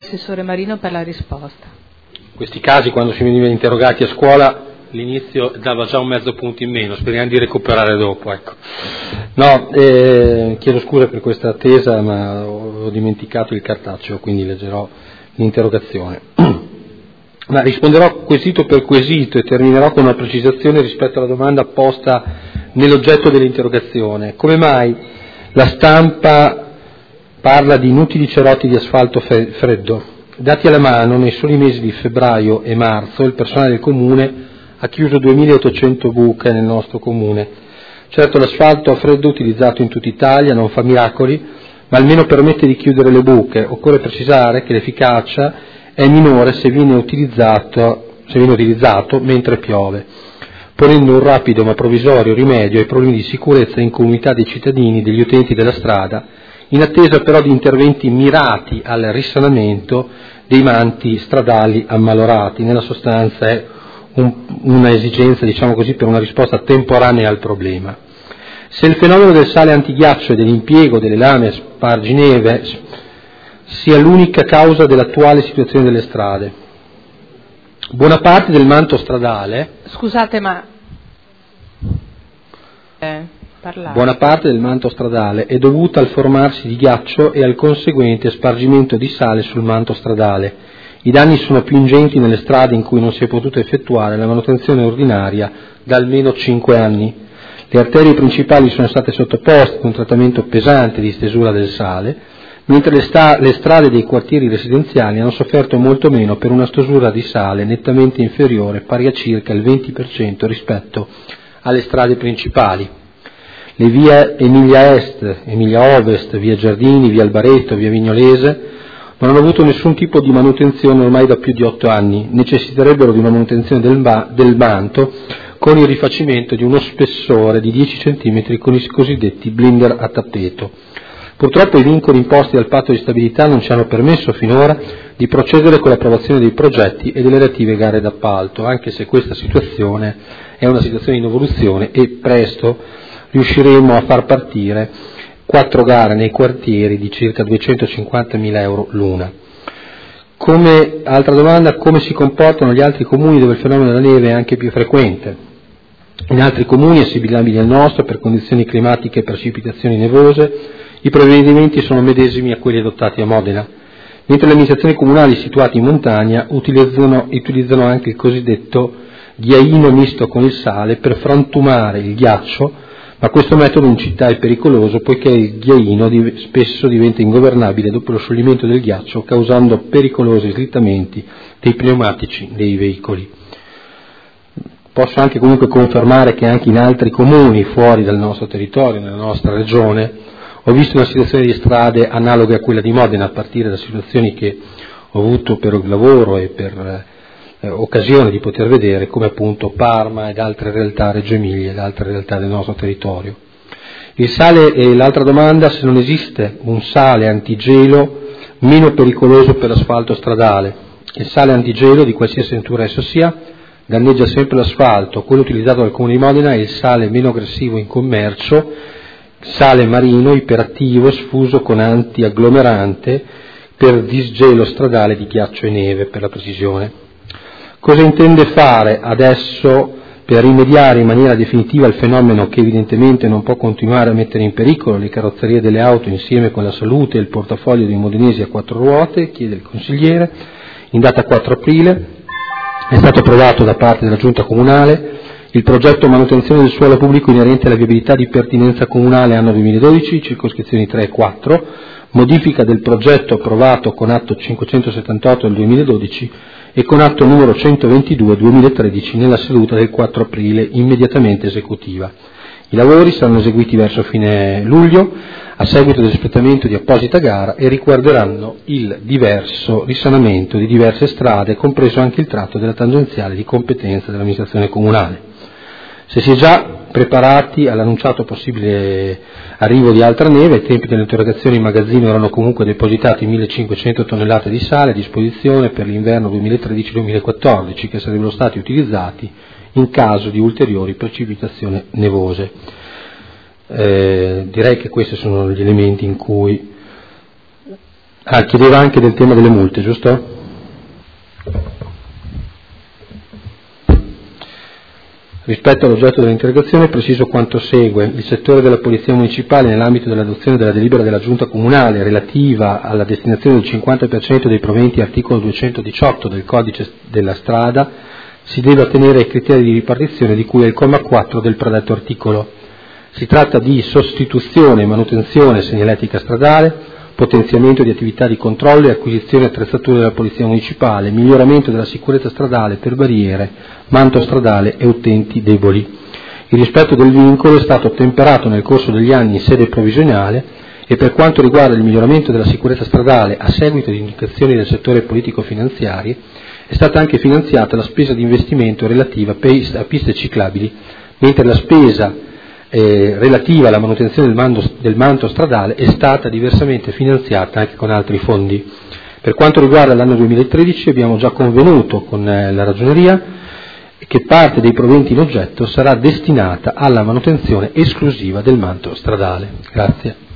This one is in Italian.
Assessore Marino per la risposta. In questi casi, quando si veniva interrogati a scuola, l'inizio dava già un mezzo punto in meno, speriamo di recuperare dopo. Ecco. No, chiedo scusa per questa attesa, ma ho dimenticato il cartaceo, quindi leggerò l'interrogazione. Ma risponderò quesito per quesito e terminerò con una precisazione rispetto alla domanda posta nell'oggetto dell'interrogazione. Come mai la stampa parla di inutili cerotti di asfalto freddo? Dati alla mano, nei soli mesi di febbraio e marzo il personale del Comune ha chiuso 2.800 buche nel nostro Comune. Certo, l'asfalto a freddo utilizzato in tutta Italia non fa miracoli, ma almeno permette di chiudere le buche. Occorre precisare che l'efficacia è minore se viene utilizzato mentre piove, ponendo un rapido ma provvisorio rimedio ai problemi di sicurezza e incolumità dei cittadini, degli utenti della strada, in attesa però di interventi mirati al risanamento dei manti stradali ammalorati. Nella sostanza è una esigenza, diciamo così, per una risposta temporanea al problema. Se il fenomeno del sale antighiaccio e dell'impiego delle lame spargineve sia l'unica causa dell'attuale situazione delle strade, buona parte del manto stradale... Scusate, ma... Buona parte del manto stradale è dovuta al formarsi di ghiaccio e al conseguente spargimento di sale sul manto stradale. I danni sono più ingenti nelle strade in cui non si è potuto effettuare la manutenzione ordinaria da almeno 5 anni. Le arterie principali sono state sottoposte a un trattamento pesante di stesura del sale, mentre le strade dei quartieri residenziali hanno sofferto molto meno per una stesura di sale nettamente inferiore, pari a circa il 20% rispetto alle strade principali. Le vie Emilia Est, Emilia Ovest, via Giardini, via Albaretto, via Vignolese non hanno avuto nessun tipo di manutenzione ormai da più di 8 anni, necessiterebbero di una manutenzione del manto con il rifacimento di uno spessore di 10 cm con i cosiddetti blinder a tappeto. Purtroppo i vincoli imposti dal patto di stabilità non ci hanno permesso finora di procedere con l'approvazione dei progetti e delle relative gare d'appalto, anche se questa situazione è una situazione in evoluzione e presto riusciremo a far partire 4 gare nei quartieri di circa 250.000 euro l'una. Altra domanda, come si comportano gli altri comuni dove il fenomeno della neve è anche più frequente? In altri comuni assimilabili al nostro, per condizioni climatiche e precipitazioni nevose, i provvedimenti sono medesimi a quelli adottati a Modena, mentre le amministrazioni comunali situate in montagna utilizzano anche il cosiddetto ghiaino misto con il sale per frantumare il ghiaccio, ma questo metodo in città è pericoloso poiché il ghiaino spesso diventa ingovernabile dopo lo scioglimento del ghiaccio, causando pericolosi slittamenti dei pneumatici dei veicoli. Posso anche comunque confermare che anche in altri comuni fuori dal nostro territorio, nella nostra regione, ho visto una situazione di strade analoghe a quella di Modena, a partire da situazioni che ho avuto per il lavoro e per occasione di poter vedere, come appunto Parma ed altre realtà, Reggio Emilia ed altre realtà del nostro territorio. Il sale, e l'altra domanda, se non esiste un sale antigelo meno pericoloso per l'asfalto stradale. Il sale antigelo, di qualsiasi natura esso sia, danneggia sempre l'asfalto. Quello utilizzato dal Comune di Modena è il sale meno aggressivo in commercio, sale marino iperattivo sfuso con antiagglomerante per disgelo stradale di ghiaccio e neve, per la precisione. Cosa intende fare adesso per rimediare in maniera definitiva al fenomeno che evidentemente non può continuare a mettere in pericolo le carrozzerie delle auto insieme con la salute e il portafoglio dei modenesi a 4 ruote? Chiede il consigliere. In data 4 aprile è stato approvato da parte della Giunta Comunale il progetto manutenzione del suolo pubblico inerente alla viabilità di pertinenza comunale anno 2012, circoscrizioni 3 e 4, modifica del progetto approvato con atto 578 del 2012 e con atto numero 122 2013 nella seduta del 4 aprile immediatamente esecutiva. I lavori saranno eseguiti verso fine luglio a seguito dell'espletamento di apposita gara e riguarderanno il diverso risanamento di diverse strade, compreso anche il tratto della tangenziale di competenza dell'amministrazione comunale. Se si è già preparati all'annunciato possibile arrivo di altra neve, ai tempi dell'interrogazione in magazzino erano comunque depositati 1.500 tonnellate di sale a disposizione per l'inverno 2013-2014 che sarebbero stati utilizzati in caso di ulteriori precipitazioni nevose. Direi che questi sono gli elementi in cui Chiedeva anche del tema delle multe, giusto? Rispetto all'oggetto dell'interrogazione preciso quanto segue. Il settore della Polizia Municipale, nell'ambito dell'adozione della delibera della Giunta Comunale relativa alla destinazione del 50% dei proventi articolo 218 del Codice della Strada, si deve attenere ai criteri di ripartizione di cui è il comma 4 del predetto articolo. Si tratta di sostituzione e manutenzione segnaletica stradale, potenziamento di attività di controllo e acquisizione attrezzature della Polizia Municipale, miglioramento della sicurezza stradale per barriere, manto stradale e utenti deboli. Il rispetto del vincolo è stato ottemperato nel corso degli anni in sede provvisionale e per quanto riguarda il miglioramento della sicurezza stradale a seguito di indicazioni del settore politico-finanziari, è stata anche finanziata la spesa di investimento relativa a piste ciclabili, mentre la spesa relativa alla manutenzione del manto stradale è stata diversamente finanziata anche con altri fondi. Per quanto riguarda l'anno 2013 abbiamo già convenuto con la Ragioneria che parte dei proventi in oggetto sarà destinata alla manutenzione esclusiva del manto stradale. Grazie.